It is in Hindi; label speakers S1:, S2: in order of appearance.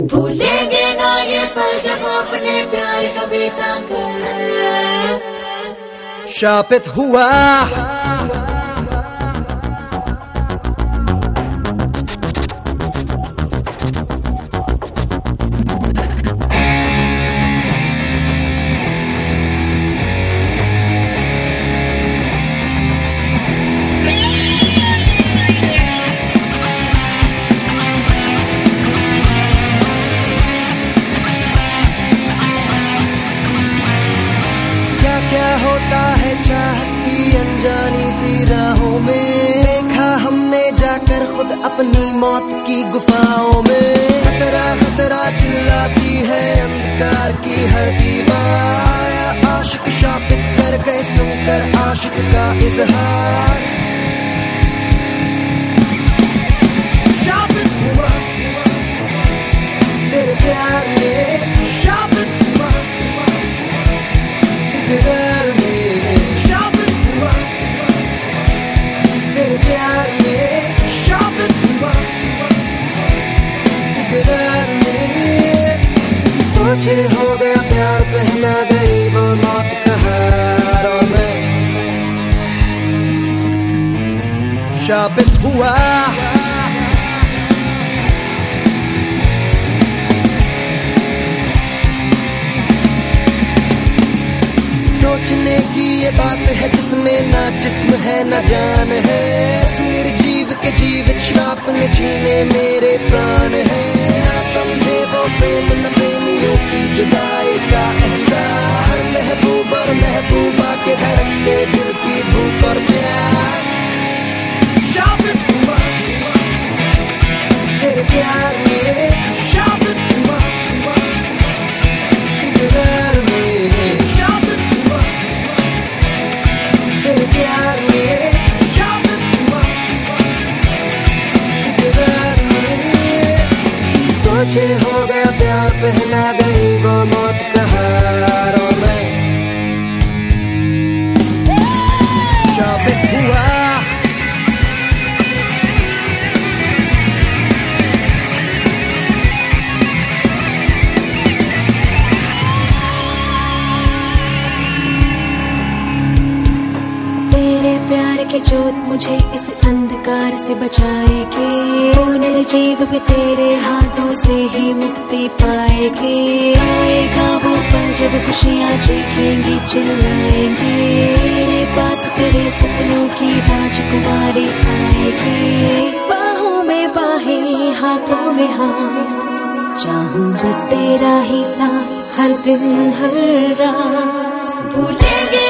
S1: भूलेंगे ना ये पल जब अपने प्यार का बेटा कर
S2: शापित हुआ। क्या होता है चाहत की अनजानी सी राहों में, देखा हमने जाकर खुद अपनी मौत की गुफाओं में। खतरा खतरा चिल्लाती है अंधकार की हर दीवार, आशिक शापित कर गए सुनकर आशिक का इजहार। शापित हुआ तेरे प्यार में, शापित हुआ इकरार में, शापित हुआ तेरे प्यार में, शापित हुआ इकरार में। सोचे हो गया प्यार पहना गई वो मौत का हार, और मैं शापित हुआ। सोचने की ये बात है जिसमें ना जिस्म है ना जान है, इस निर्जीव के जीवित श्राप ने छीने मेरे प्राण है। ना समझे वो प्रेम न प्रेमियों की जुदाई का एहसास, महबूब और महबूबा के धड़कते दिल की भूख और प्यास। शापित हुआ तेरे प्यार में, शापित हुआ इकरार में, शापित हुआ तेरे प्यार में, शापित हुआ इकरार में। सोचे हो गया प्यार पहना गई वो मौत का हार, और मैं शापित हुआ।
S1: प्यार की जोत मुझे इस अंधकार से बचाएगी, वो निर्जीव भी तेरे हाथों से ही मुक्ति पाएगी। आएगा वो पल जब खुशियाँ चीखेंगी चिल्लाएंगी, तेरे पास तेरे सपनों की राजकुमारी आएगी। बाहों में बाहें हाथों में हाथ, चाहूं बस तेरा ही साथ हर दिन हर रात। भूलेंगे